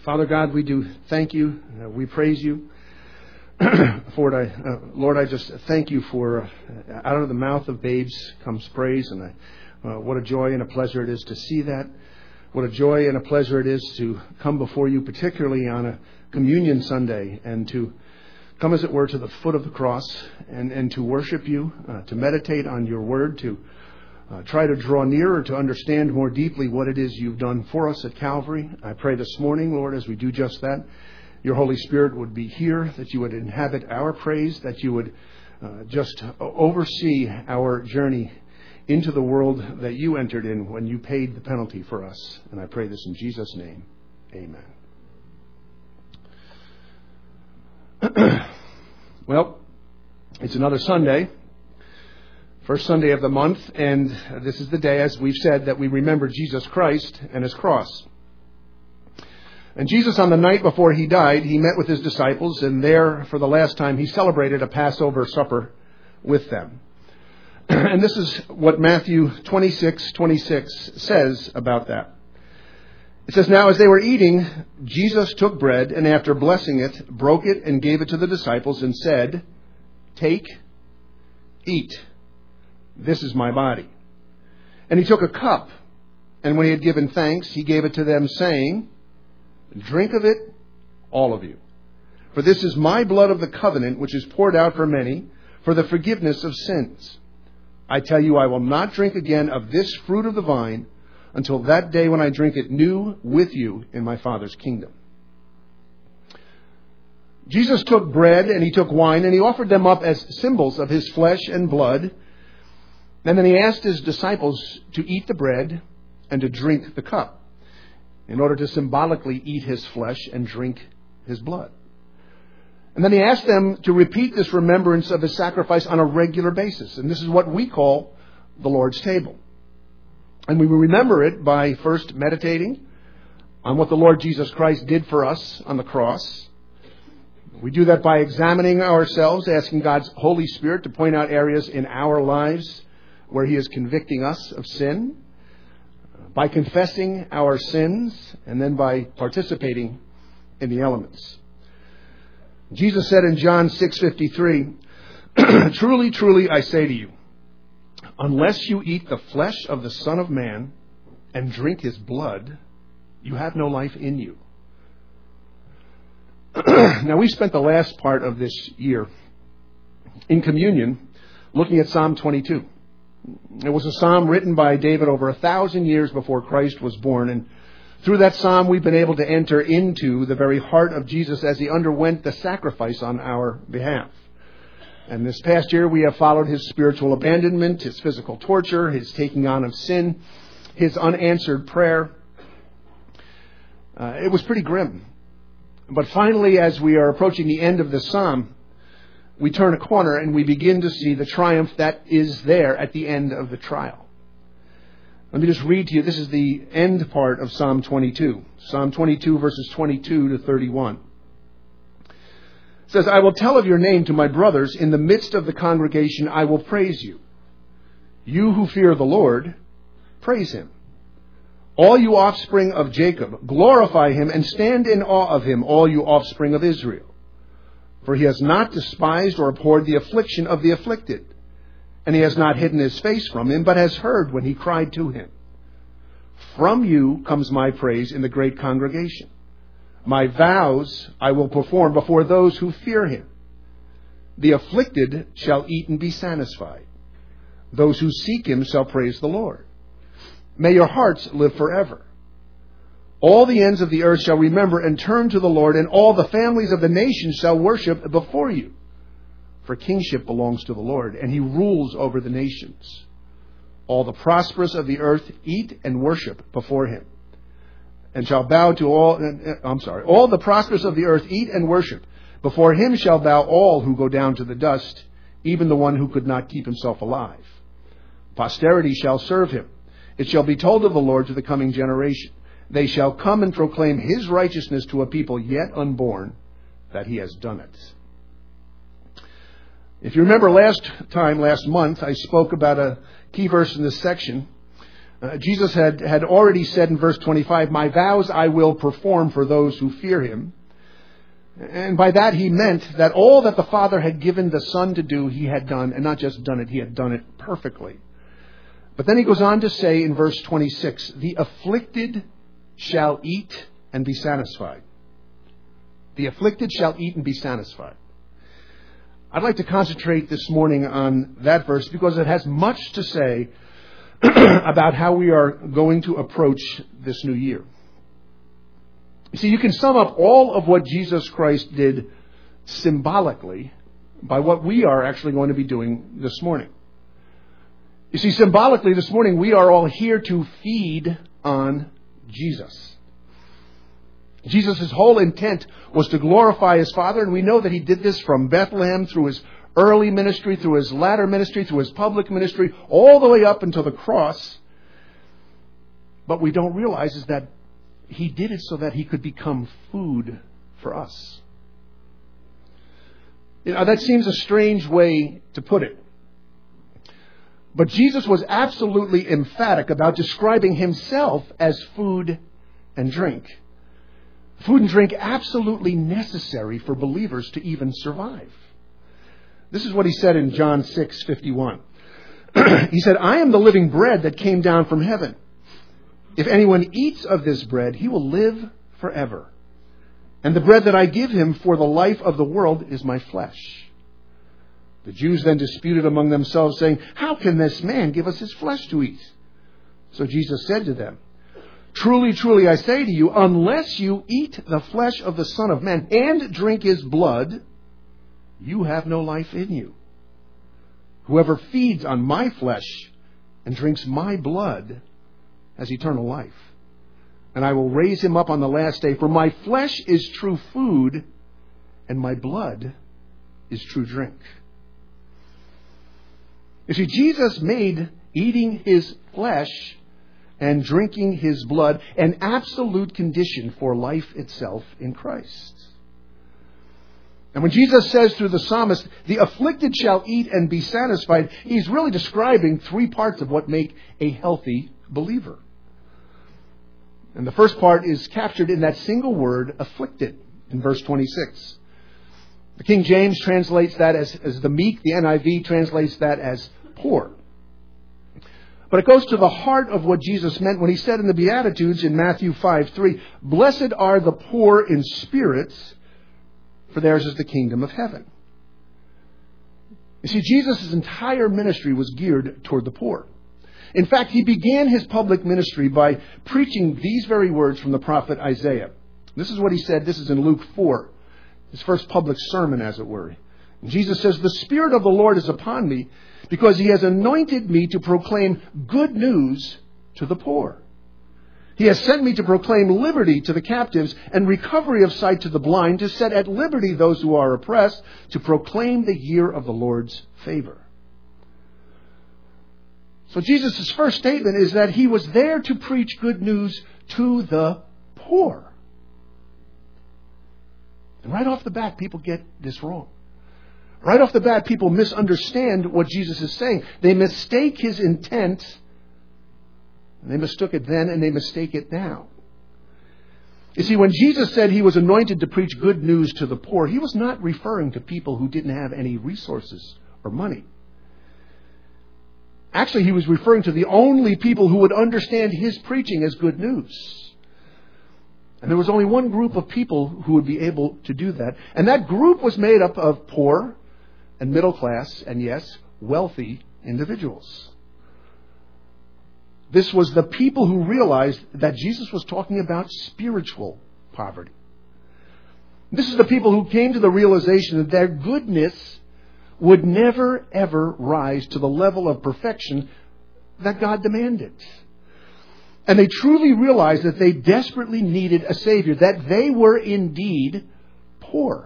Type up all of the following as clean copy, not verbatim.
Father God, we do thank you. We praise you. Lord, I just thank you for out of the mouth of babes comes praise. And what a joy and a pleasure it is to see that. What a joy and a pleasure it is to come before you, particularly on a Communion Sunday, and to come, as it were, to the foot of the cross and to worship you, to meditate on your word, to try to draw nearer, to understand more deeply what it is you've done for us at Calvary. I pray this morning, Lord, as we do just that, your Holy Spirit would be here, that you would inhabit our praise, that you would just oversee our journey into the world that you entered in when you paid the penalty for us. And I pray this in Jesus' name. Amen. Well, it's another Sunday, first Sunday of the month, and this is the day, as we've said, that we remember Jesus Christ and his cross. And Jesus, on the night before he died, he met with his disciples, and there, for the last time, he celebrated a Passover supper with them. And this is what Matthew 26:26 says about that. It says, "Now as they were eating, Jesus took bread, and after blessing it, broke it and gave it to the disciples and said, 'Take, eat. This is my body.' And he took a cup, and when he had given thanks, he gave it to them, saying, 'Drink of it, all of you. For this is my blood of the covenant, which is poured out for many for the forgiveness of sins. I tell you, I will not drink again of this fruit of the vine until that day when I drink it new with you in my Father's kingdom.'" Jesus took bread and he took wine and he offered them up as symbols of his flesh and blood. And then he asked his disciples to eat the bread and to drink the cup in order to symbolically eat his flesh and drink his blood. And then he asked them to repeat this remembrance of his sacrifice on a regular basis. And this is what we call the Lord's table. And we will remember it by first meditating on what the Lord Jesus Christ did for us on the cross. We do that by examining ourselves, asking God's Holy Spirit to point out areas in our lives where he is convicting us of sin, by confessing our sins, and then by participating in the elements. Jesus said in John 6:53, "Truly, truly, I say to you, unless you eat the flesh of the Son of Man and drink his blood, you have no life in you." Now, we spent the last part of this year in communion looking at Psalm 22. It was a psalm written by David over 1,000 years before Christ was born. And through that psalm, we've been able to enter into the very heart of Jesus as he underwent the sacrifice on our behalf. And this past year, we have followed his spiritual abandonment, his physical torture, his taking on of sin, his unanswered prayer. It was pretty grim. But finally, as we are approaching the end of the psalm, we turn a corner and we begin to see the triumph that is there at the end of the trial. Let me just read to you. This is the end part of Psalm 22. Psalm 22, verses 22 to 31. It says, "I will tell of your name to my brothers. In the midst of the congregation, I will praise you. You who fear the Lord, praise him. All you offspring of Jacob, glorify him and stand in awe of him, all you offspring of Israel. For he has not despised or abhorred the affliction of the afflicted, and he has not hidden his face from him, but has heard when he cried to him. From you comes my praise in the great congregation. My vows I will perform before those who fear him. The afflicted shall eat and be satisfied. Those who seek him shall praise the Lord. May your hearts live forever. All the ends of the earth shall remember and turn to the Lord, and all the families of the nations shall worship before you. For kingship belongs to the Lord, and he rules over the nations. All the prosperous of the earth eat and worship before him, and shall bow to all the prosperous of the earth eat and worship. Before him shall bow all who go down to the dust, even the one who could not keep himself alive. Posterity shall serve him. It shall be told of the Lord to the coming generation. They shall come and proclaim his righteousness to a people yet unborn, that he has done it." If you remember last month, I spoke about a key verse in this section Jesus had already said in verse 25, "My vows I will perform for those who fear him." And by that he meant that all that the Father had given the Son to do, he had done, and not just done it, he had done it perfectly. But then he goes on to say in verse 26, "The afflicted shall eat and be satisfied." The afflicted shall eat and be satisfied. I'd like to concentrate this morning on that verse because it has much to say about how we are going to approach this new year. You see, you can sum up all of what Jesus Christ did symbolically by what we are actually going to be doing this morning. You see, symbolically this morning we are all here to feed on Jesus. Jesus' whole intent was to glorify his Father, and we know that he did this from Bethlehem through his early ministry, through his latter ministry, through his public ministry, all the way up until the cross. But we don't realize is that he did it so that he could become food for us. You know, that seems a strange way to put it. But Jesus was absolutely emphatic about describing himself as food and drink. Food and drink absolutely necessary for believers to even survive. This is what he said in John 6:51. He said, "I am the living bread that came down from heaven. If anyone eats of this bread, he will live forever. And the bread that I give him for the life of the world is my flesh." The Jews then disputed among themselves, saying, "How can this man give us his flesh to eat?" So Jesus said to them, "Truly, truly, I say to you, unless you eat the flesh of the Son of Man and drink his blood, you have no life in you. Whoever feeds on my flesh and drinks my blood has eternal life. And I will raise him up on the last day. For my flesh is true food, and my blood is true drink." You see, Jesus made eating his flesh and drinking his blood an absolute condition for life itself in Christ. And when Jesus says through the psalmist, "The afflicted shall eat and be satisfied," he's really describing three parts of what make a healthy believer. And the first part is captured in that single word, afflicted, in verse 26. The King James translates that as the meek. The NIV translates that as poor. But it goes to the heart of what Jesus meant when he said in the Beatitudes in Matthew 5:3, "Blessed are the poor in spirit, for theirs is the kingdom of heaven." You see, Jesus' entire ministry was geared toward the poor. In fact, he began his public ministry by preaching these very words from the prophet Isaiah. This is what he said. This is in Luke 4, his first public sermon, as it were. And Jesus says, "The Spirit of the Lord is upon me, because he has anointed me to proclaim good news to the poor. He has sent me to proclaim liberty to the captives and recovery of sight to the blind, to set at liberty those who are oppressed, to proclaim the year of the Lord's favor." So Jesus' first statement is that he was there to preach good news to the poor. And right off the bat, people get this wrong. Right off the bat, people misunderstand what Jesus is saying. They mistake his intent. And they mistook it then, and they mistake it now. You see, when Jesus said he was anointed to preach good news to the poor, he was not referring to people who didn't have any resources or money. Actually, he was referring to the only people who would understand his preaching as good news. And there was only one group of people who would be able to do that. And that group was made up of poor and middle class and, yes, wealthy individuals. This was the people who realized that Jesus was talking about spiritual poverty. This is the people who came to the realization that their goodness would never, ever rise to the level of perfection that God demanded. And they truly realized that they desperately needed a Savior, that they were indeed poor.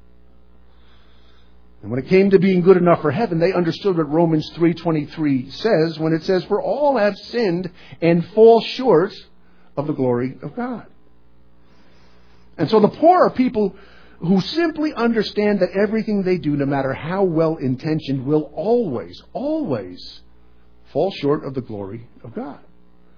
And when it came to being good enough for heaven, they understood what Romans 3:23 says when it says, "For all have sinned and fall short of the glory of God." And so the poor are people who simply understand that everything they do, no matter how well-intentioned, will always, always fall short of the glory of God.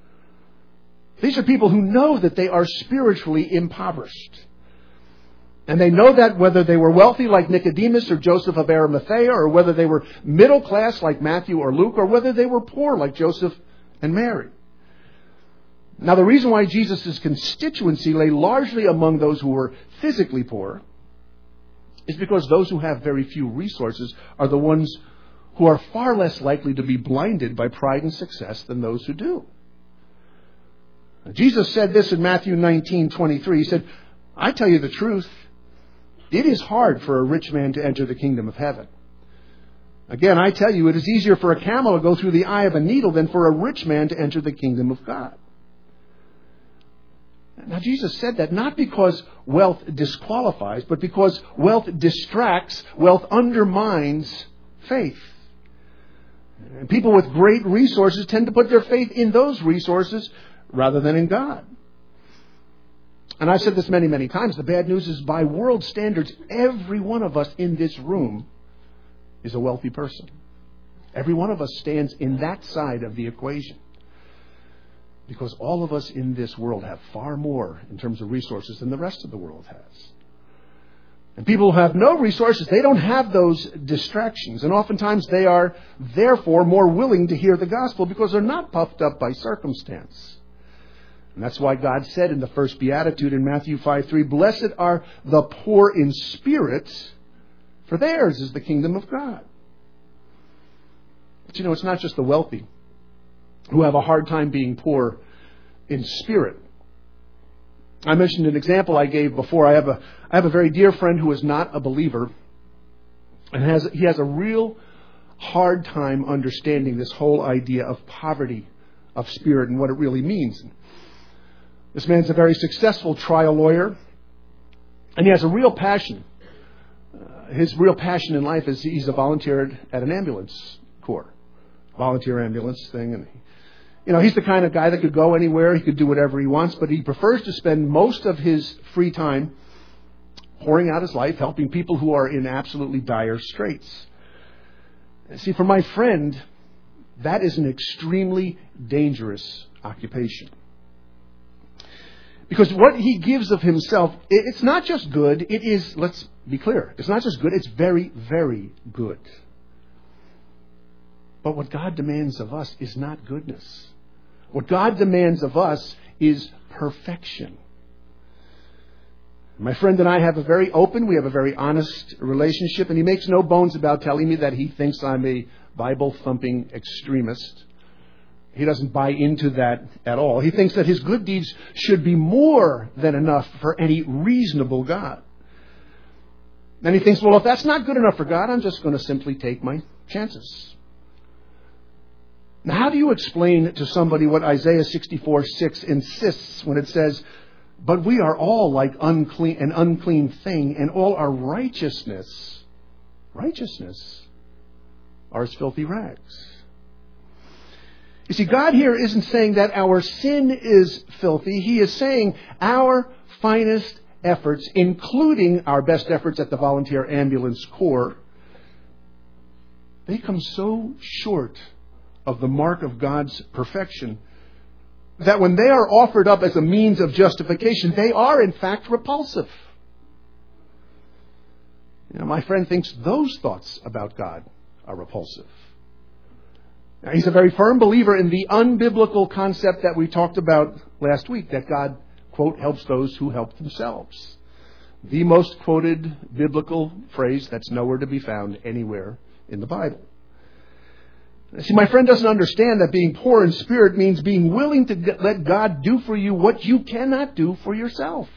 These are people who know that they are spiritually impoverished. And they know that whether they were wealthy like Nicodemus or Joseph of Arimathea, or whether they were middle class like Matthew or Luke, or whether they were poor like Joseph and Mary. Now, the reason why Jesus' constituency lay largely among those who were physically poor is because those who have very few resources are the ones who are far less likely to be blinded by pride and success than those who do. Jesus said this in Matthew 19:23. He said, I tell you the truth, it is hard for a rich man to enter the kingdom of heaven. Again, I tell you, it is easier for a camel to go through the eye of a needle than for a rich man to enter the kingdom of God. Now, Jesus said that not because wealth disqualifies, but because wealth distracts, wealth undermines faith. And people with great resources tend to put their faith in those resources rather than in God. And I've said this many, many times. The bad news is, by world standards, every one of us in this room is a wealthy person. Every one of us stands in that side of the equation. Because all of us in this world have far more in terms of resources than the rest of the world has. And people who have no resources, they don't have those distractions. And oftentimes they are, therefore, more willing to hear the gospel because they're not puffed up by circumstance. And that's why God said in the first beatitude in Matthew 5:3, blessed are the poor in spirit, for theirs is the kingdom of God. But it's not just the wealthy who have a hard time being poor in spirit. I mentioned an example I gave before. I have a very dear friend who is not a believer, and he has a real hard time understanding this whole idea of poverty of spirit and what it really means. This man's a very successful trial lawyer, and he has a real passion. His real passion in life is he's a volunteer at an ambulance corps, volunteer ambulance thing, and he's the kind of guy that could go anywhere. He could do whatever he wants, but he prefers to spend most of his free time pouring out his life, helping people who are in absolutely dire straits. See, for my friend, that is an extremely dangerous occupation. Because what he gives of himself, it's not just good, it is, let's be clear, it's not just good, it's very, very good. But what God demands of us is not goodness. What God demands of us is perfection. My friend and I have a very open, we have a very honest relationship, and he makes no bones about telling me that he thinks I'm a Bible-thumping extremist. He doesn't buy into that at all. He thinks that his good deeds should be more than enough for any reasonable God. And he thinks, well, if that's not good enough for God, I'm just going to simply take my chances. Now, how do you explain to somebody what Isaiah 64:6 insists when it says, but we are all like an unclean thing, and all our righteousness are as filthy rags? You see, God here isn't saying that our sin is filthy. He is saying our finest efforts, including our best efforts at the Volunteer Ambulance Corps, they come so short of the mark of God's perfection that when they are offered up as a means of justification, they are in fact repulsive. My friend thinks those thoughts about God are repulsive. Now, he's a very firm believer in the unbiblical concept that we talked about last week, that God, quote, helps those who help themselves. The most quoted biblical phrase that's nowhere to be found anywhere in the Bible. See, my friend doesn't understand that being poor in spirit means being willing to let God do for you what you cannot do for yourself.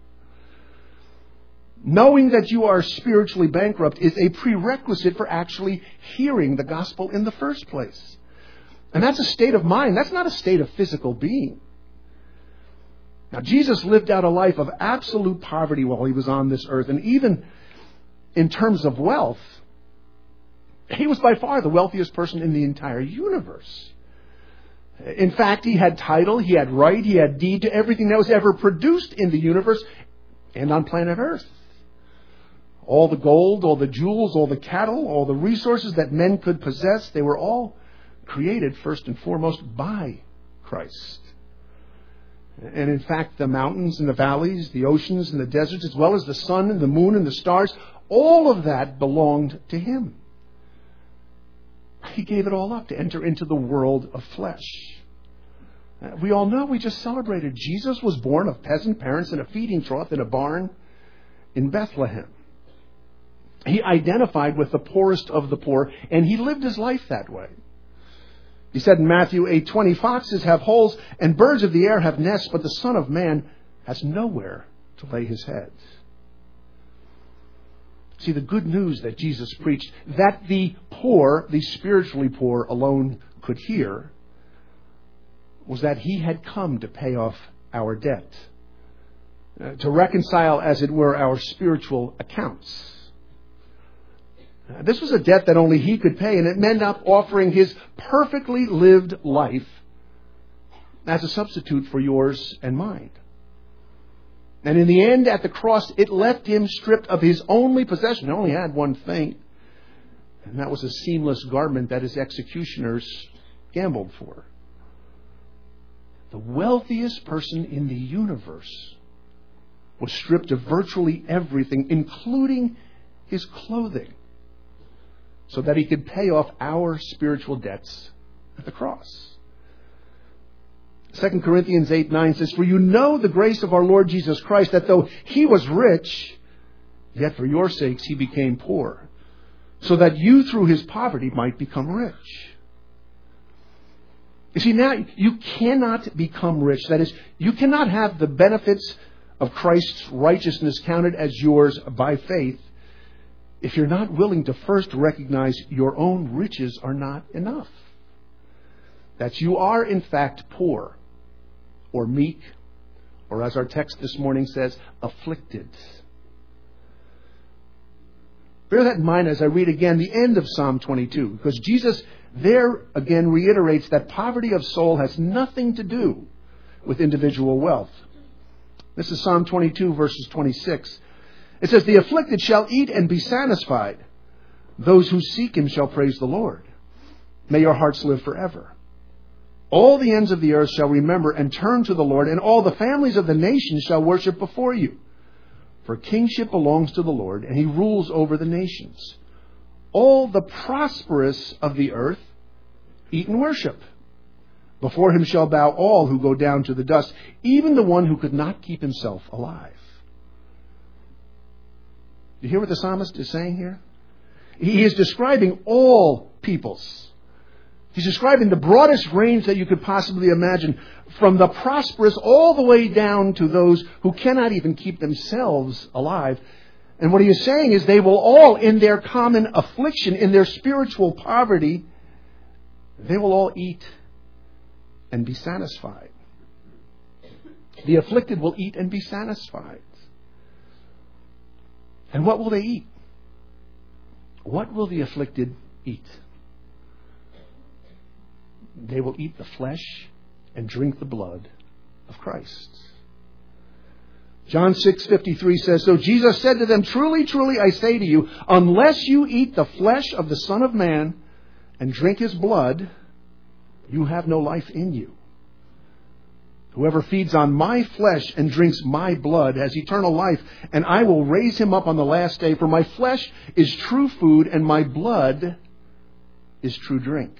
Knowing that you are spiritually bankrupt is a prerequisite for actually hearing the gospel in the first place. And that's a state of mind. That's not a state of physical being. Now, Jesus lived out a life of absolute poverty while he was on this earth. And even in terms of wealth, he was by far the wealthiest person in the entire universe. In fact, he had title, he had right, he had deed to everything that was ever produced in the universe and on planet Earth. All the gold, all the jewels, all the cattle, all the resources that men could possess, they were all created first and foremost by Christ. And in fact, the mountains and the valleys, the oceans and the deserts, as well as the sun and the moon and the stars, all of that belonged to Him. He gave it all up to enter into the world of flesh. We all know, we just celebrated, Jesus was born of peasant parents in a feeding trough in a barn in Bethlehem. He identified with the poorest of the poor, and He lived His life that way. He said in Matthew 8:20, "Foxes have holes and birds of the air have nests, but the Son of Man has nowhere to lay His head." See, the good news that Jesus preached, that the poor, the spiritually poor alone could hear, was that He had come to pay off our debt, to reconcile, as it were, our spiritual accounts. This was a debt that only He could pay, and it meant up offering His perfectly lived life as a substitute for yours and mine. And in the end, at the cross, it left Him stripped of His only possession. He only had one thing, and that was a seamless garment that His executioners gambled for. The wealthiest person in the universe was stripped of virtually everything, including his clothing, so that He could pay off our spiritual debts at the cross. 2 Corinthians 8:9 says, "For you know the grace of our Lord Jesus Christ, that though He was rich, yet for your sakes He became poor, so that you through His poverty might become rich." You see, now you cannot become rich. That is, you cannot have the benefits of Christ's righteousness counted as yours by faith if you're not willing to first recognize your own riches are not enough. That you are, in fact, poor, or meek, or as our text this morning says, afflicted. Bear that in mind as I read again the end of Psalm 22, because Jesus there again reiterates that poverty of soul has nothing to do with individual wealth. This is Psalm 22, verses 26. It says, "The afflicted shall eat and be satisfied. Those who seek Him shall praise the Lord. May your hearts live forever. All the ends of the earth shall remember and turn to the Lord, and all the families of the nations shall worship before you. For kingship belongs to the Lord, and He rules over the nations. All the prosperous of the earth eat and worship. Before Him shall bow all who go down to the dust, even the one who could not keep himself alive." You hear what the psalmist is saying here? He is describing all peoples. He's describing the broadest range that you could possibly imagine, from the prosperous all the way down to those who cannot even keep themselves alive. And what he is saying is they will all, in their common affliction, in their spiritual poverty, they will all eat and be satisfied. The afflicted will eat and be satisfied. And what will they eat? What will the afflicted eat? They will eat the flesh and drink the blood of Christ. John 6:53 says, "So Jesus said to them, 'Truly, truly, I say to you, unless you eat the flesh of the Son of Man and drink His blood, you have no life in you. Whoever feeds on my flesh and drinks my blood has eternal life, and I will raise him up on the last day. For my flesh is true food, and my blood is true drink.'"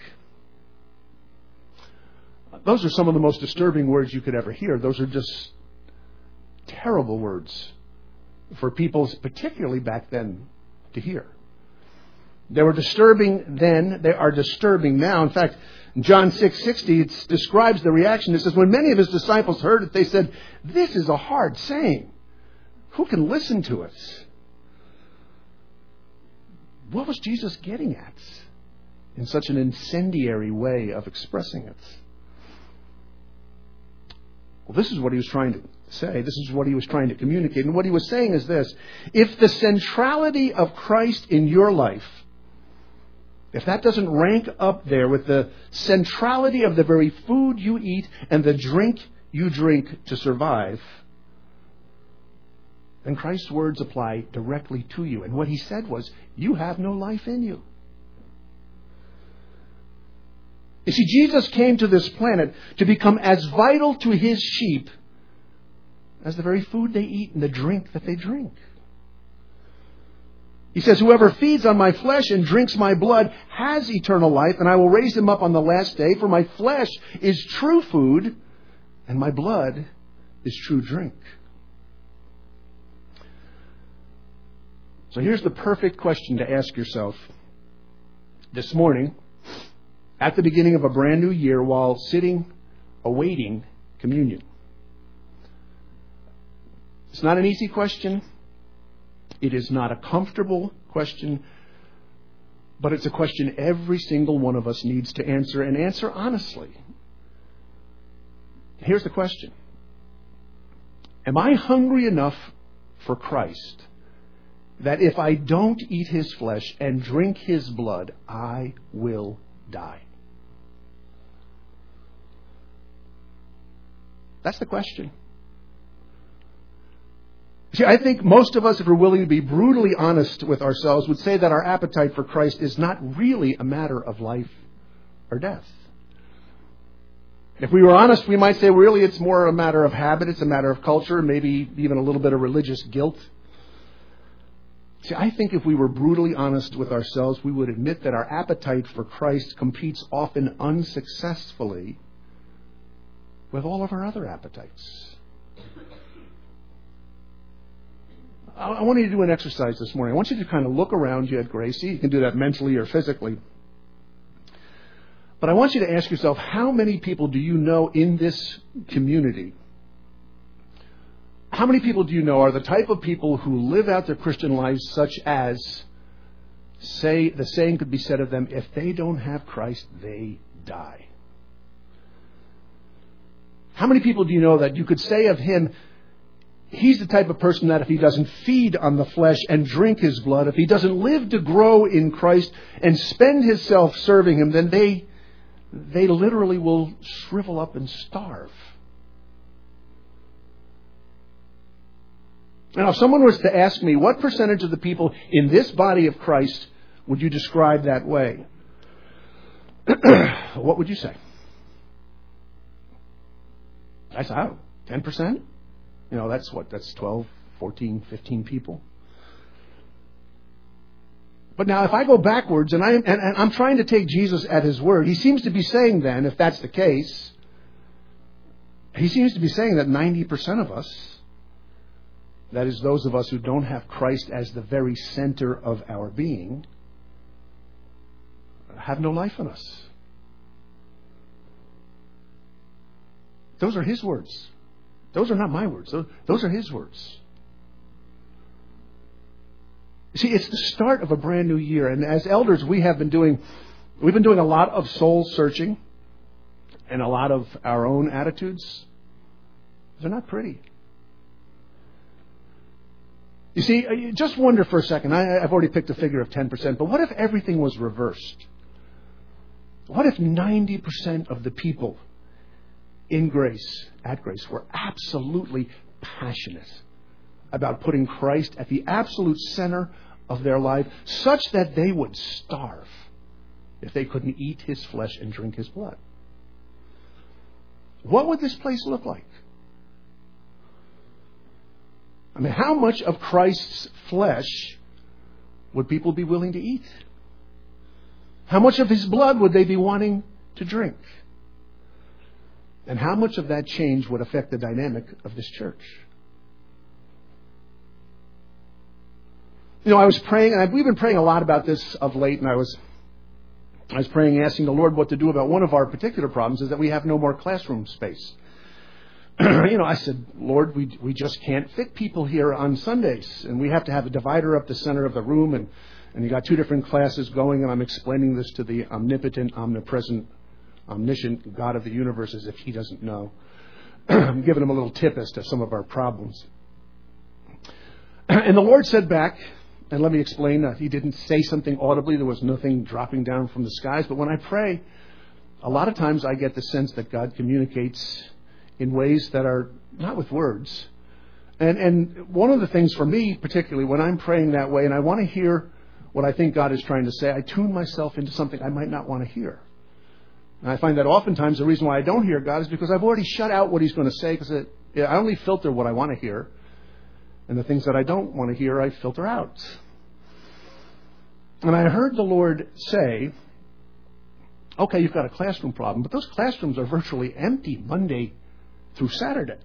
Those are some of the most disturbing words you could ever hear. Those are just terrible words for people, particularly back then, to hear. They were disturbing then. They are disturbing now. In fact, in John 6:60, it describes the reaction. It says, "When many of His disciples heard it, they said, 'This is a hard saying. Who can listen to it?'" What was Jesus getting at in such an incendiary way of expressing it? Well, this is what He was trying to say. This is what He was trying to communicate. And what He was saying is this: if the centrality of Christ in your life, if that doesn't rank up there with the centrality of the very food you eat and the drink you drink to survive, then Christ's words apply directly to you. And what He said was, you have no life in you. You see, Jesus came to this planet to become as vital to His sheep as the very food they eat and the drink that they drink. He says, whoever feeds on my flesh and drinks my blood has eternal life, and I will raise him up on the last day. For my flesh is true food, and my blood is true drink. So here's the perfect question to ask yourself this morning, at the beginning of a brand new year, while sitting awaiting communion. It's not an easy question. It is not a comfortable question, but it's a question every single one of us needs to answer, and answer honestly. Here's the question. Am I hungry enough for Christ that if I don't eat his flesh and drink his blood, I will die? That's the question. See, I think most of us, if we're willing to be brutally honest with ourselves, would say that our appetite for Christ is not really a matter of life or death. If we were honest, we might say really it's more a matter of habit, it's a matter of culture, maybe even a little bit of religious guilt. See, I think if we were brutally honest with ourselves, we would admit that our appetite for Christ competes often unsuccessfully with all of our other appetites. I want you to do an exercise this morning. I want you to kind of look around you at Gracie. You can do that mentally or physically. But I want you to ask yourself, how many people do you know in this community? How many people do you know are the type of people who live out their Christian lives such as, say, the saying could be said of them, if they don't have Christ, they die? How many people do you know that you could say of him, he's the type of person that if he doesn't feed on the flesh and drink his blood, if he doesn't live to grow in Christ and spend himself serving him, then they literally will shrivel up and starve. Now, if someone was to ask me, what percentage of the people in this body of Christ would you describe that way? What would you say? I said, 10%? That's 12, 14, 15 people. But now if I go backwards and I'm trying to take Jesus at his word, he seems to be saying then, if that's the case, he seems to be saying that 90% of us, that is those of us who don't have Christ as the very center of our being, have no life in us. Those are his words. Those are not my words. Those are his words. You see, it's the start of a brand new year. And as elders, we've been doing a lot of soul searching and a lot of our own attitudes. They're not pretty. You see, just wonder for a second. I've already picked a figure of 10%, but what if everything was reversed? What if 90% of the people at Grace, were absolutely passionate about putting Christ at the absolute center of their life, such that they would starve if they couldn't eat his flesh and drink his blood? What would this place look like? I mean, how much of Christ's flesh would people be willing to eat? How much of his blood would they be wanting to drink? And how much of that change would affect the dynamic of this church? I was praying, and we've been praying a lot about this of late, and I was praying, asking the Lord what to do about one of our particular problems, is that we have no more classroom space. I said, Lord, we just can't fit people here on Sundays, and we have to have a divider up the center of the room, and you got two different classes going, and I'm explaining this to the omnipotent, omnipresent, omniscient God of the universe as if he doesn't know. I'm giving him a little tip as to some of our problems. And the Lord said back, and let me explain, he didn't say something audibly. There was nothing dropping down from the skies. But when I pray, a lot of times I get the sense that God communicates in ways that are not with words. And one of the things for me, particularly when I'm praying that way, and I want to hear what I think God is trying to say, I tune myself into something I might not want to hear. And I find that oftentimes the reason why I don't hear God is because I've already shut out what he's going to say, because I only filter what I want to hear, and the things that I don't want to hear, I filter out. And I heard the Lord say, okay, you've got a classroom problem, but those classrooms are virtually empty Monday through Saturday.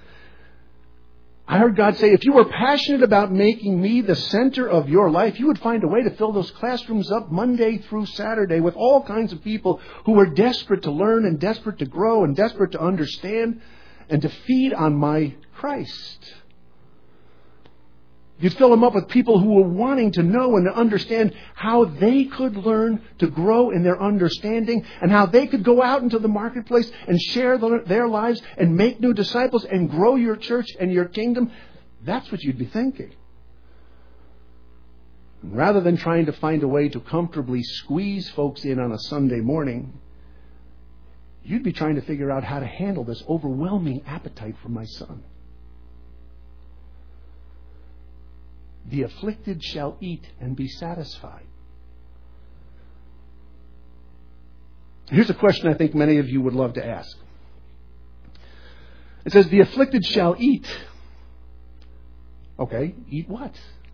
I heard God say, if you were passionate about making me the center of your life, you would find a way to fill those classrooms up Monday through Saturday with all kinds of people who are desperate to learn and desperate to grow and desperate to understand and to feed on my Christ. You'd fill them up with people who were wanting to know and to understand how they could learn to grow in their understanding and how they could go out into the marketplace and share their lives and make new disciples and grow your church and your kingdom. That's what you'd be thinking. Rather than trying to find a way to comfortably squeeze folks in on a Sunday morning, you'd be trying to figure out how to handle this overwhelming appetite for my son. The afflicted shall eat and be satisfied. Here's a question I think many of you would love to ask. It says, the afflicted shall eat. Okay, eat what?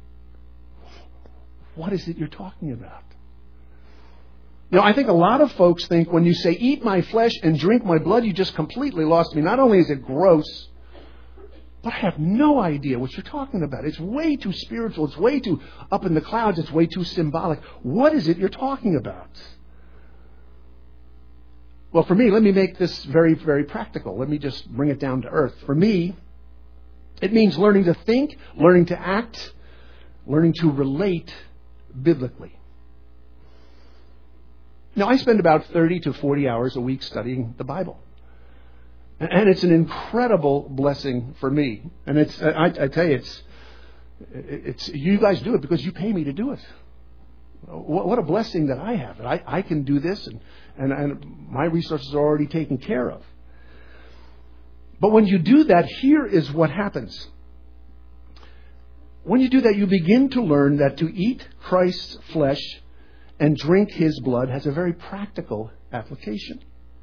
What is it you're talking about? You know, I think a lot of folks think when you say, eat my flesh and drink my blood, you just completely lost me. Not only is it gross, but I have no idea what you're talking about. It's way too spiritual. It's way too up in the clouds. It's way too symbolic. What is it you're talking about? Well, for me, let me make this very, very practical. Let me just bring it down to earth. For me, it means learning to think, learning to act, learning to relate biblically. Now, I spend about 30 to 40 hours a week studying the Bible. And it's an incredible blessing for me. And it's, I tell you, it's you guys do it because you pay me to do it. What a blessing that I have. I can do this and my resources are already taken care of. But when you do that, here is what happens. When you do that, you begin to learn that to eat Christ's flesh and drink His blood has a very practical application.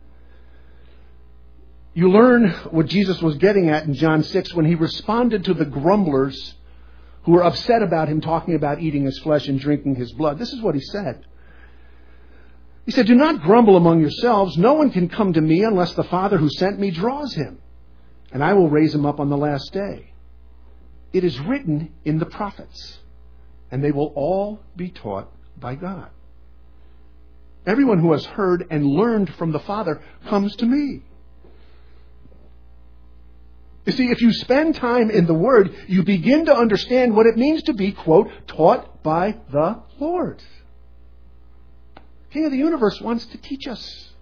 You learn what Jesus was getting at in John 6 when He responded to the grumblers who were upset about Him talking about eating His flesh and drinking His blood. This is what He said. He said, do not grumble among yourselves. No one can come to me unless the Father who sent me draws him, and I will raise him up on the last day. It is written in the prophets, and they will all be taught by God. Everyone who has heard and learned from the Father comes to me. You see, if you spend time in the Word, you begin to understand what it means to be, quote, taught by the Lord. King of the universe wants to teach us.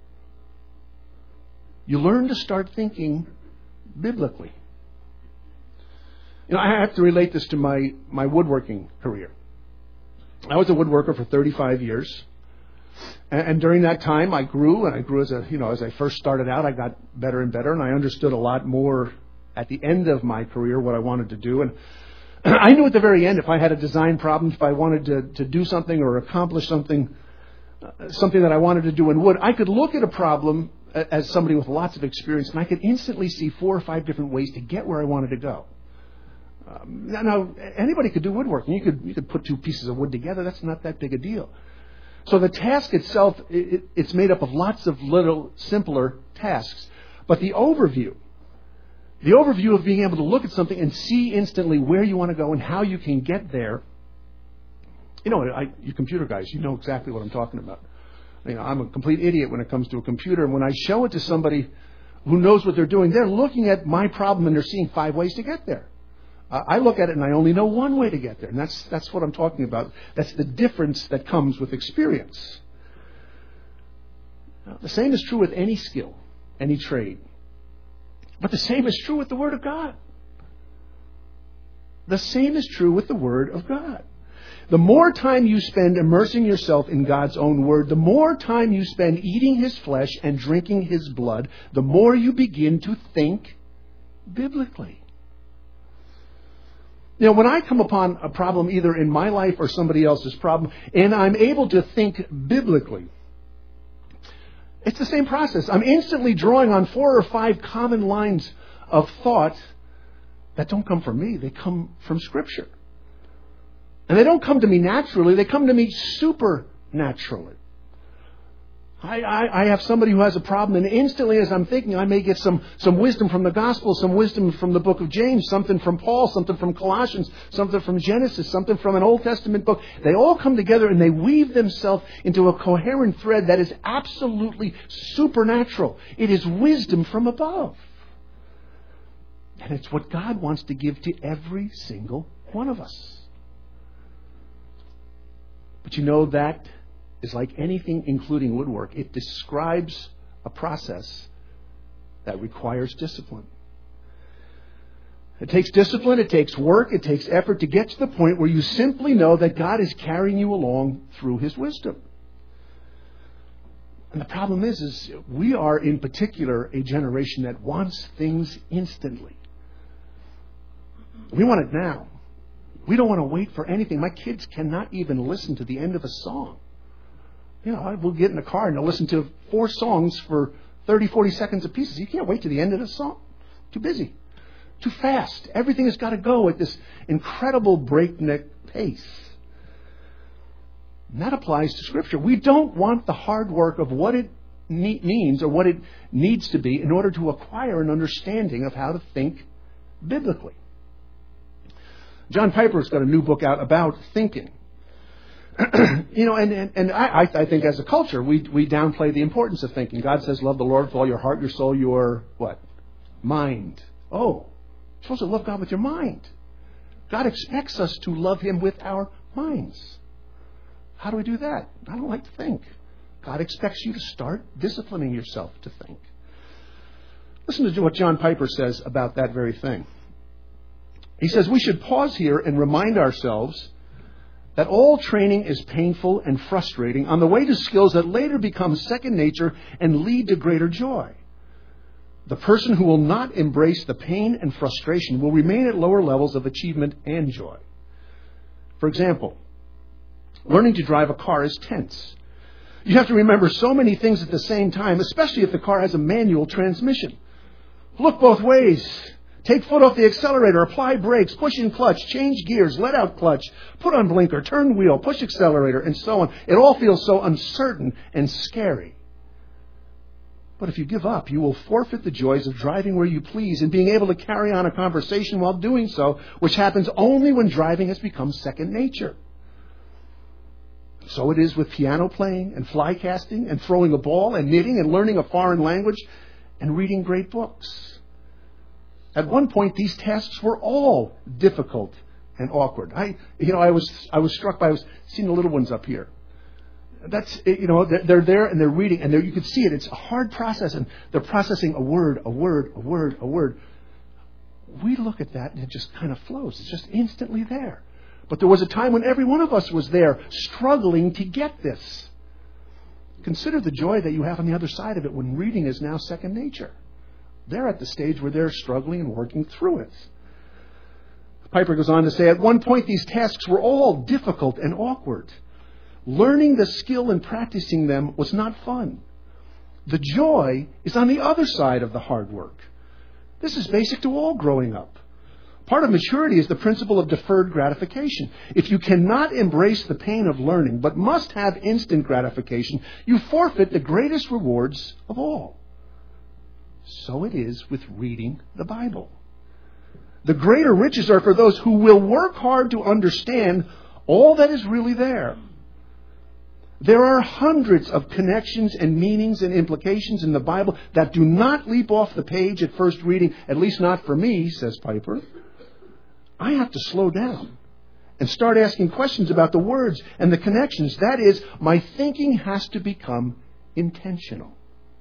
You learn to start thinking biblically. You know, I have to relate this to my woodworking career. I was a woodworker for 35 years. And during that time, I grew, and I grew as I first started out, I got better and better, and I understood a lot more at the end of my career what I wanted to do. And I knew at the very end, if I had a design problem, if I wanted to do something or accomplish something that I wanted to do in wood, I could look at a problem as somebody with lots of experience, and I could instantly see 4 or 5 different ways to get where I wanted to go. Now, anybody could do woodworking. You could put 2 pieces of wood together. That's not that big a deal. So the task itself, it's made up of lots of little simpler tasks. But the overview of being able to look at something and see instantly where you want to go and how you can get there. You know, you computer guys, you know exactly what I'm talking about. You know, I'm a complete idiot when it comes to a computer. And when I show it to somebody who knows what they're doing, they're looking at my problem and they're seeing 5 ways to get there. I look at it and I only know one way to get there. And that's what I'm talking about. That's the difference that comes with experience. Now, the same is true with any skill, any trade. But the same is true with the Word of God. The same is true with the Word of God. The more time you spend immersing yourself in God's own Word, the more time you spend eating His flesh and drinking His blood, the more you begin to think biblically. You know, when I come upon a problem either in my life or somebody else's problem, and I'm able to think biblically, it's the same process. I'm instantly drawing on 4 or 5 common lines of thought that don't come from me. They come from Scripture. And they don't come to me naturally. They come to me supernaturally. I have somebody who has a problem, and instantly as I'm thinking, I may get some wisdom from the Gospel, some wisdom from the book of James, something from Paul, something from Colossians, something from Genesis, something from an Old Testament book. They all come together and they weave themselves into a coherent thread that is absolutely supernatural. It is wisdom from above. And it's what God wants to give to every single one of us. But you know, that is like anything, including woodwork. It describes a process that requires discipline. It takes discipline, it takes work, it takes effort to get to the point where you simply know that God is carrying you along through His wisdom. And the problem is we are in particular a generation that wants things instantly. We want it now. We don't want to wait for anything. My kids cannot even listen to the end of a song. We'll get in a car and they'll listen to 4 songs for 30, 40 seconds apiece. You can't wait to the end of the song. Too busy. Too fast. Everything has got to go at this incredible breakneck pace. And that applies to Scripture. We don't want the hard work of what it means or what it needs to be in order to acquire an understanding of how to think biblically. John Piper's got a new book out about thinking. And I think as a culture, we downplay the importance of thinking. God says, love the Lord with all your heart, your soul, your what? Mind. Oh, you're supposed to love God with your mind. God expects us to love Him with our minds. How do we do that? I don't like to think. God expects you to start disciplining yourself to think. Listen to what John Piper says about that very thing. He says, we should pause here and remind ourselves that all training is painful and frustrating on the way to skills that later become second nature and lead to greater joy. The person who will not embrace the pain and frustration will remain at lower levels of achievement and joy. For example, learning to drive a car is tense. You have to remember so many things at the same time, especially if the car has a manual transmission. Look both ways. Take foot off the accelerator, apply brakes, push in clutch, change gears, let out clutch, put on blinker, turn wheel, push accelerator, and so on. It all feels so uncertain and scary. But if you give up, you will forfeit the joys of driving where you please and being able to carry on a conversation while doing so, which happens only when driving has become second nature. So it is with piano playing and fly casting and throwing a ball and knitting and learning a foreign language and reading great books. At one point, these tasks were all difficult and awkward. I was struck by, I was seeing the little ones up here. They're there and they're reading, and you can see it. It's a hard process, and they're processing a word. We look at that, and it just kind of flows. It's just instantly there. But there was a time when every one of us was there, struggling to get this. Consider the joy that you have on the other side of it when reading is now second nature. They're at the stage where they're struggling and working through it. Piper goes on to say, at one point these tasks were all difficult and awkward. Learning the skill and practicing them was not fun. The joy is on the other side of the hard work. This is basic to all growing up. Part of maturity is the principle of deferred gratification. If you cannot embrace the pain of learning, but must have instant gratification, you forfeit the greatest rewards of all. So it is with reading the Bible. The greater riches are for those who will work hard to understand all that is really there. There are hundreds of connections and meanings and implications in the Bible that do not leap off the page at first reading, at least not for me, says Piper. I have to slow down and start asking questions about the words and the connections. That is, my thinking has to become intentional.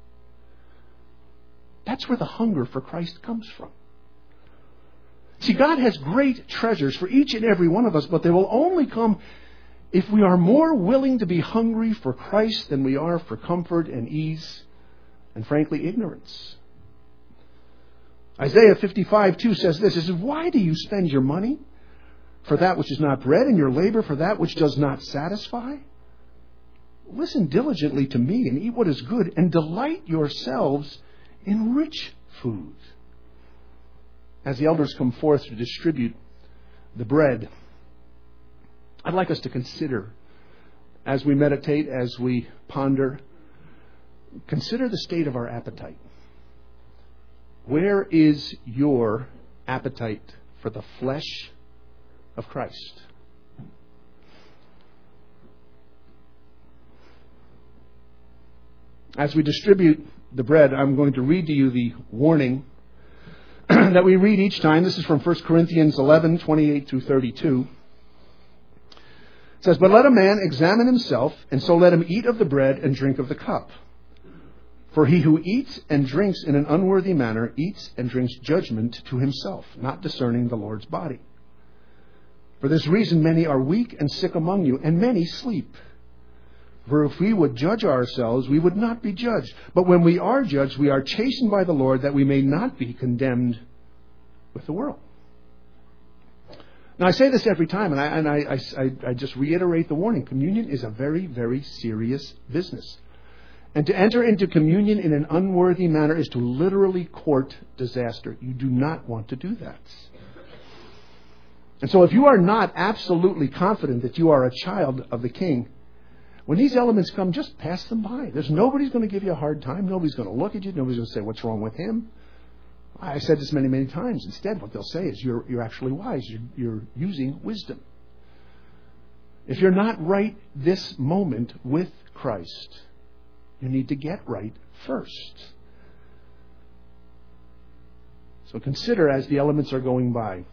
That's where the hunger for Christ comes from. See, God has great treasures for each and every one of us, but they will only come if we are more willing to be hungry for Christ than we are for comfort and ease and, frankly, ignorance. Isaiah 55:2 says this. It says, why do you spend your money for that which is not bread and your labor for that which does not satisfy? Listen diligently to me and eat what is good and delight yourselves in rich food. as the elders come forth to distribute the bread, I'd like us to consider, as we meditate, as we ponder, consider the state of our appetite. Where is your appetite for the flesh of Christ? As we distribute the bread, I'm going to read to you the warning that we read each time. This is from 1 Corinthians 11, 28 through 32. It says, "But let a man examine himself, and so let him eat of the bread and drink of the cup. For he who eats and drinks in an unworthy manner eats and drinks judgment to himself, not discerning the Lord's body. For this reason many are weak and sick among you, and many sleep. For if we would judge ourselves, we would not be judged. But when we are judged, we are chastened by the Lord, that we may not be condemned with the world." Now, I say this every time, and I just reiterate the warning. Communion is a very, very serious business. And to enter into communion in an unworthy manner is to literally court disaster. You do not want to do that. And so if you are not absolutely confident that you are a child of the King, when these elements come, just pass them by. Nobody's going to give you a hard time. Nobody's going to look at you. Nobody's going to say, "What's wrong with him?" I said this many, many times. Instead, what they'll say is, you're actually wise. You're using wisdom. If you're not right this moment with Christ, you need to get right first. So consider as the elements are going by.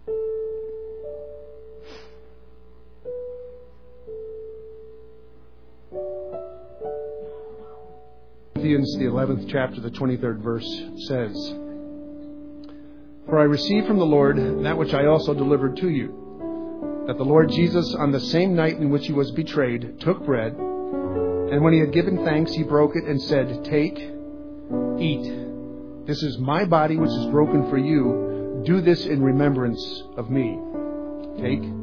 Corinthians, the 11th chapter, the 23rd verse says, "For I received from the Lord that which I also delivered to you, that the Lord Jesus, on the same night in which he was betrayed, took bread, and when he had given thanks, he broke it and said, 'Take, eat. This is my body which is broken for you. Do this in remembrance of me.'" Take, eat.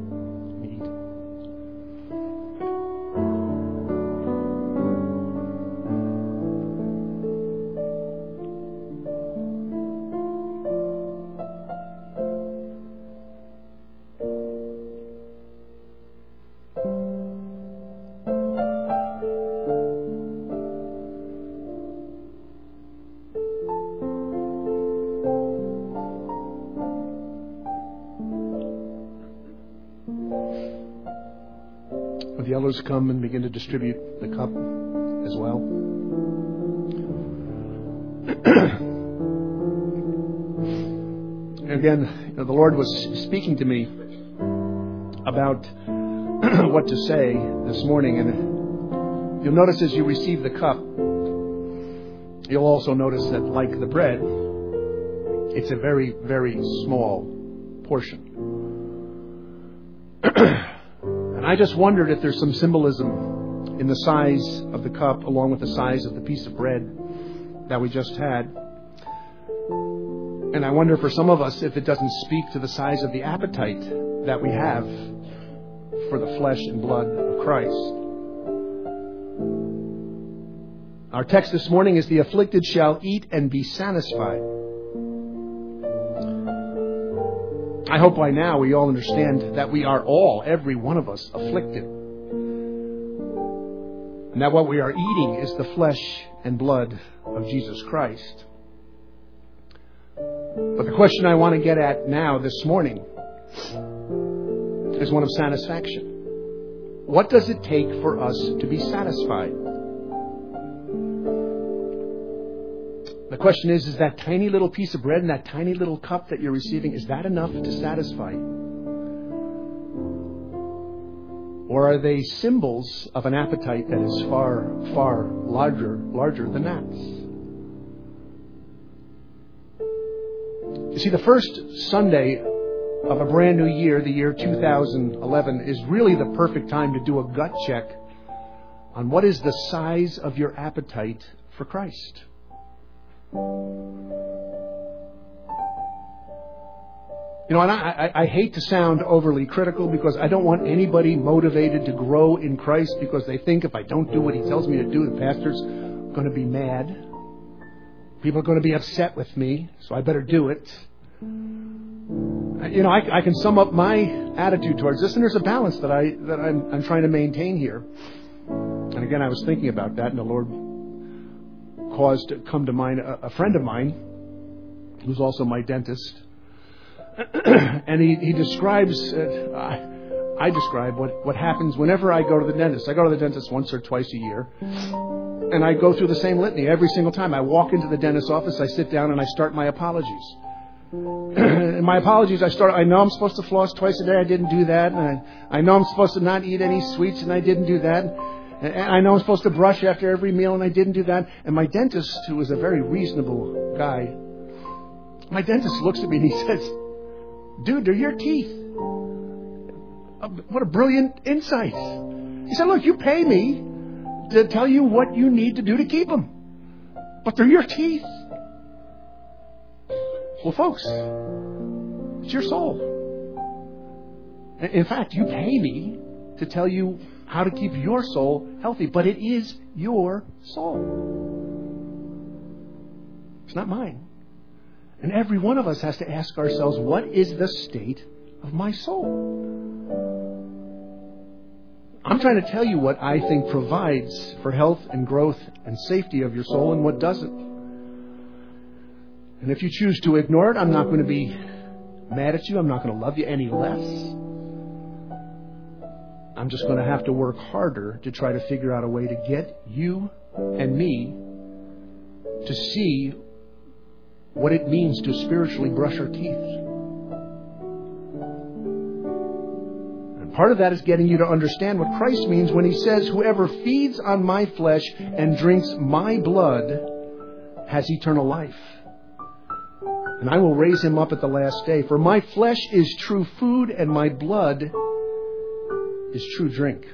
The elders come and begin to distribute the cup as well. Again, the Lord was speaking to me about what to say this morning, and you'll notice as you receive the cup, you'll also notice that, like the bread, it's a very, very small portion. And I just wondered if there's some symbolism in the size of the cup along with the size of the piece of bread that we just had. And I wonder for some of us if it doesn't speak to the size of the appetite that we have for the flesh and blood of Christ. Our text this morning is, "The afflicted shall eat and be satisfied." I hope by now we all understand that we are all, every one of us, afflicted. And that what we are eating is the flesh and blood of Jesus Christ. But the question I want to get at now this morning is one of satisfaction. What does it take for us to be satisfied? The question is that tiny little piece of bread and that tiny little cup that you're receiving, is that enough to satisfy you? Or are they symbols of an appetite that is far, far larger than that? You see, the first Sunday of a brand new year, the year 2011, is really the perfect time to do a gut check on what is the size of your appetite for Christ. You know, and I hate to sound overly critical because I don't want anybody motivated to grow in Christ because they think if I don't do what he tells me to do, the pastor's going to be mad. People are going to be upset with me, so I better do it. I can sum up my attitude towards this, and there's a balance that I'm trying to maintain here. And again, I was thinking about that, and the Lord caused to come to mind a friend of mine who's also my dentist. And he describes, I describe what happens whenever I go to the dentist. I go to the dentist once or twice a year, and I go through the same litany every single time. I walk into the dentist's office, I sit down, and I start my apologies. And my apologies, I know I'm supposed to floss twice a day, I didn't do that. And I know I'm supposed to not eat any sweets, and I didn't do that. And I know I'm supposed to brush after every meal, and I didn't do that. And my dentist, who is a very reasonable guy, my dentist looks at me and he says, "Dude, they're your teeth." What a brilliant insight. He said, "Look, you pay me to tell you what you need to do to keep them. But they're your teeth." Well, folks, it's your soul. In fact, you pay me to tell you how to keep your soul healthy, but it is your soul. It's not mine. And every one of us has to ask ourselves, what is the state of my soul? I'm trying to tell you what I think provides for health and growth and safety of your soul and what doesn't. And if you choose to ignore it, I'm not going to be mad at you. I'm not going to love you any less. I'm just going to have to work harder to try to figure out a way to get you and me to see what it means to spiritually brush our teeth. And part of that is getting you to understand what Christ means when He says, "Whoever feeds on my flesh and drinks my blood has eternal life. And I will raise him up at the last day. For my flesh is true food, and my blood is true drink."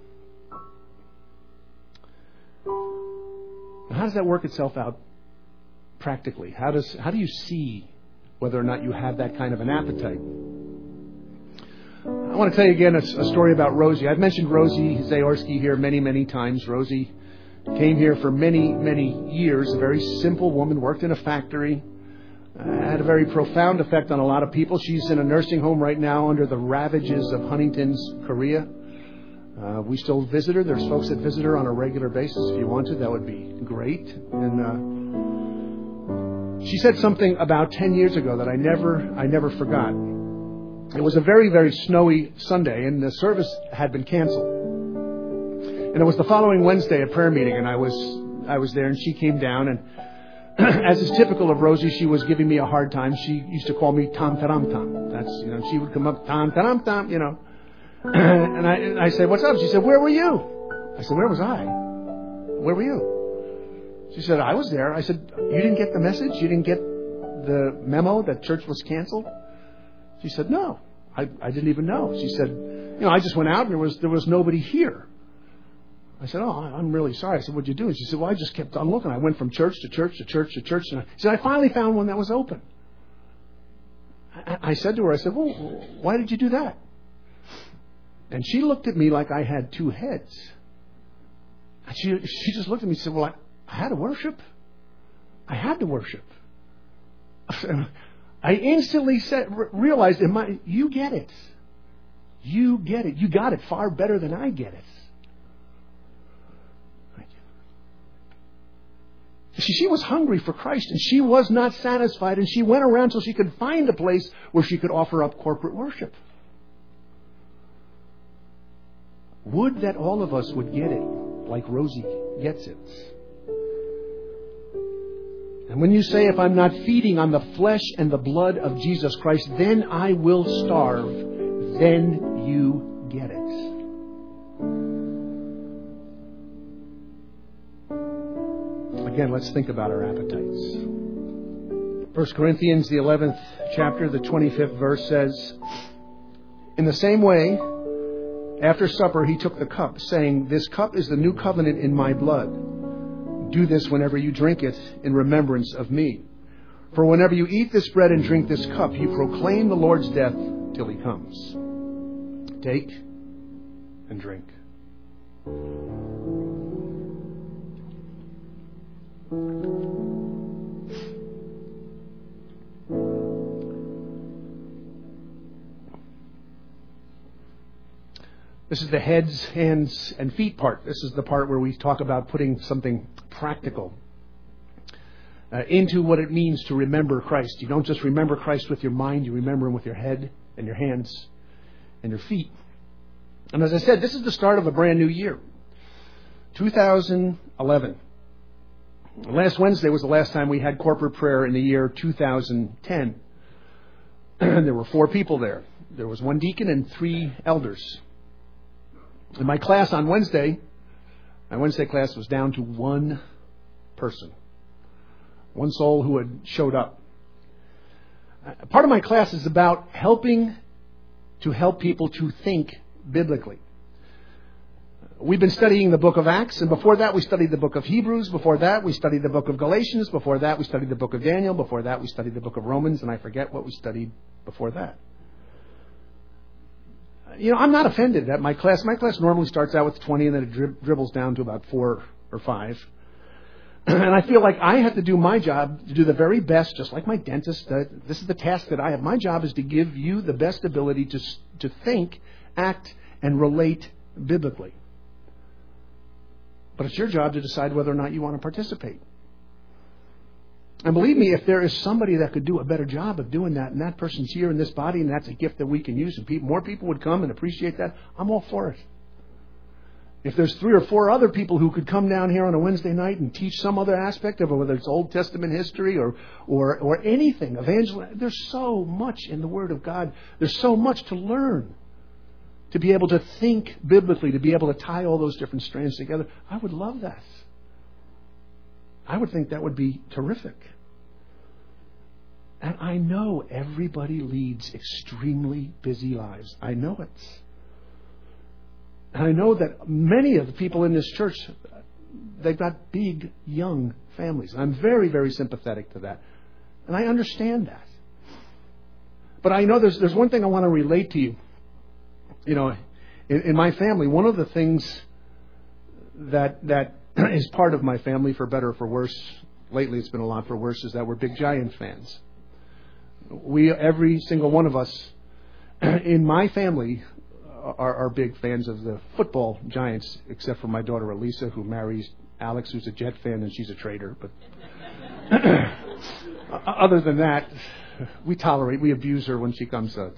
Now, how does that work itself out practically? How do you see whether or not you have that kind of an appetite? I want to tell you again a story about Rosie. I've mentioned Rosie Zaorski here many, many times. Rosie came here for many, many years. A very simple woman, worked in a factory. Had a very profound effect on a lot of people. She's in a nursing home right now under the ravages of Huntington's chorea. We still visit her. There's folks that visit her on a regular basis. If you want to, that would be great. And she said something about 10 years ago that I never forgot. It was a very, very snowy Sunday, and the service had been canceled. And it was the following Wednesday at prayer meeting, and I was there, and she came down, and as is typical of Rosie, she was giving me a hard time. She used to call me Tom Taram Tom. That's, she would come up, Tom Taram Tom, And I said, "What's up?" She said, "Where were you?" I said, "Where was I? Where were you?" She said, "I was there." I said, "You didn't get the message? You didn't get the memo that church was canceled?" She said, "No, I didn't even know." She said, "I just went out and there was nobody here." I said, "Oh, I'm really sorry." I said, "What'd you do?" And she said, "Well, I just kept on looking. I went from church to church to church to church." And she said, "I finally found one that was open." I said to her, "Well, why did you do that?" And she looked at me like I had two heads. And she just looked at me and said, "Well, I had to worship. I had to worship." I instantly realized, you get it. You get it. You got it far better than I get it. She was hungry for Christ, and she was not satisfied, and she went around till she could find a place where she could offer up corporate worship. Would that all of us would get it like Rosie gets it. And when you say, "If I'm not feeding on the flesh and the blood of Jesus Christ, then I will starve," then you get it. Again, let's think about our appetites. 1 Corinthians, the 11th chapter, the 25th verse says, "In the same way, after supper, he took the cup, saying, 'This cup is the new covenant in my blood. Do this whenever you drink it in remembrance of me. For whenever you eat this bread and drink this cup, you proclaim the Lord's death till he comes.' Take and drink." This is the heads, hands, and feet part. This is the part where we talk about putting something practical into what it means to remember Christ. You don't just remember Christ with your mind, you remember Him with your head and your hands and your feet. And as I said, this is the start of a brand new year. 2011. Last Wednesday was the last time we had corporate prayer in the year 2010. There were 4 people there. There was 1 deacon and 3 elders. In my class on Wednesday, my Wednesday class was down to 1 person. 1 soul who had showed up. Part of my class is about helping to help people to think biblically. We've been studying the book of Acts, and before that we studied the book of Hebrews. Before that we studied the book of Galatians. Before that we studied the book of Daniel. Before that we studied the book of Romans, and I forget what we studied before that. I'm not offended at my class. My class normally starts out with 20 and then it dribbles down to about 4 or 5. And I feel like I have to do my job to do the very best, just like my dentist. This is the task that I have. My job is to give you the best ability to think, act, and relate biblically. But it's your job to decide whether or not you want to participate. And believe me, if there is somebody that could do a better job of doing that, and that person's here in this body, and that's a gift that we can use, and more people would come and appreciate that, I'm all for it. If there's 3 or 4 other people who could come down here on a Wednesday night and teach some other aspect of it, whether it's Old Testament history or anything, evangelism, there's so much in the Word of God. There's so much to learn. To be able to think biblically, to be able to tie all those different strands together. I would love that. I would think that would be terrific. And I know everybody leads extremely busy lives. I know it. And I know that many of the people in this church, they've got big, young families. I'm very, very sympathetic to that. And I understand that. But I know there's one thing I want to relate to you. In my family, one of the things that is part of my family, for better or for worse, lately it's been a lot for worse, is that we're big Giant fans. Every single one of us in my family are big fans of the football Giants, except for my daughter Elisa, who marries Alex, who's a Jet fan, and she's a traitor. But other than that, we abuse her when she comes out.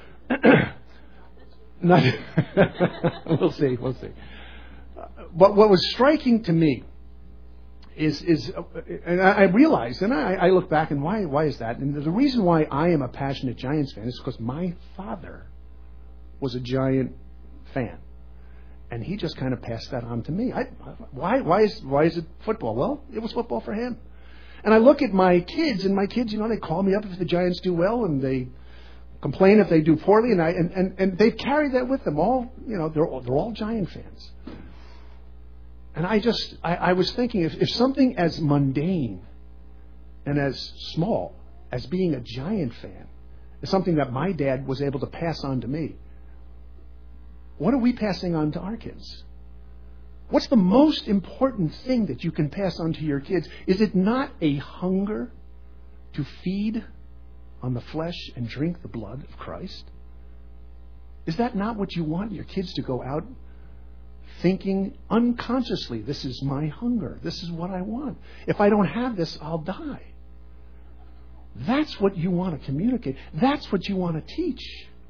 We'll see. But what was striking to me is and I realized, and I look back, and why is that? And the reason why I am a passionate Giants fan is because my father was a Giant fan, and he just kind of passed that on to me. Why is it football? Well, it was football for him. And I look at my kids, and my kids, they call me up if the Giants do well, and they complain if they do poorly, and they carry that with them. All they're all Giant fans. And I was thinking, if something as mundane and as small as being a Giant fan is something that my dad was able to pass on to me, what are we passing on to our kids? What's the most important thing that you can pass on to your kids? Is it not a hunger to feed on the flesh and drink the blood of Christ? Is that not what you want your kids to go out thinking unconsciously, this is my hunger, this is what I want. If I don't have this, I'll die. That's what you want to communicate. That's what you want to teach.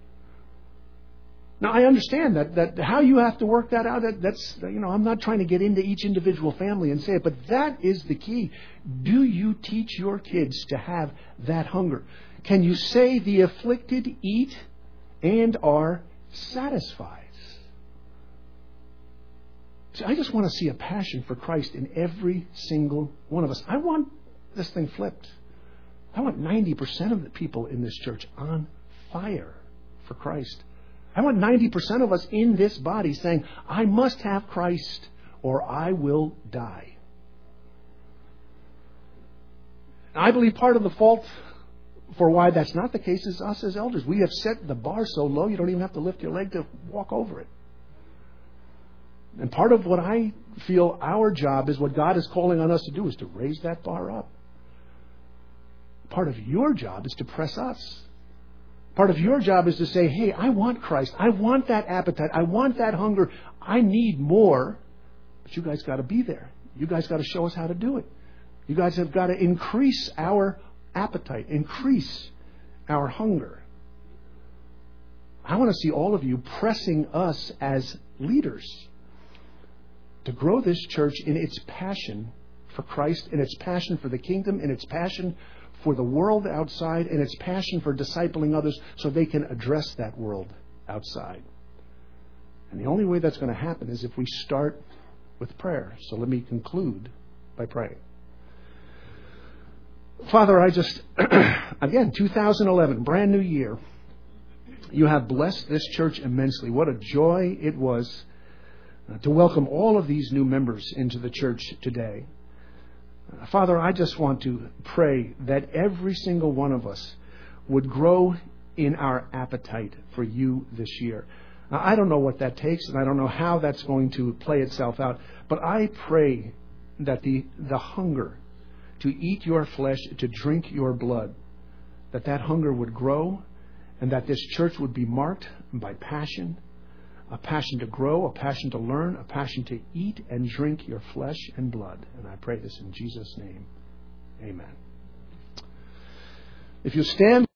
Now, I understand that how you have to work that out, that's, I'm not trying to get into each individual family and say it, but that is the key. Do you teach your kids to have that hunger? Can you say the afflicted eat and are satisfied? See, I just want to see a passion for Christ in every single one of us. I want this thing flipped. I want 90% of the people in this church on fire for Christ. I want 90% of us in this body saying, I must have Christ or I will die. And I believe part of the fault for why that's not the case is us as elders. We have set the bar so low you don't even have to lift your leg to walk over it. And part of what I feel our job is, what God is calling on us to do, is to raise that bar up. Part of your job is to press us. Part of your job is to say, hey, I want Christ. I want that appetite. I want that hunger. I need more. But you guys got to be there. You guys got to show us how to do it. You guys have got to increase our appetite, increase our hunger. I want to see all of you pressing us as leaders to grow this church in its passion for Christ, in its passion for the kingdom, in its passion for the world outside, in its passion for discipling others so they can address that world outside. And the only way that's going to happen is if we start with prayer. So let me conclude by praying. Father, I just, again, 2011, brand new year. You have blessed this church immensely. What a joy it was to welcome all of these new members into the church today. Father, I just want to pray that every single one of us would grow in our appetite for you this year. Now, I don't know what that takes, and I don't know how that's going to play itself out, but I pray that the hunger to eat your flesh, to drink your blood, that hunger would grow, and that this church would be marked by passion, a passion to grow, a passion to learn, a passion to eat and drink your flesh and blood. And I pray this in Jesus' name. Amen. If you stand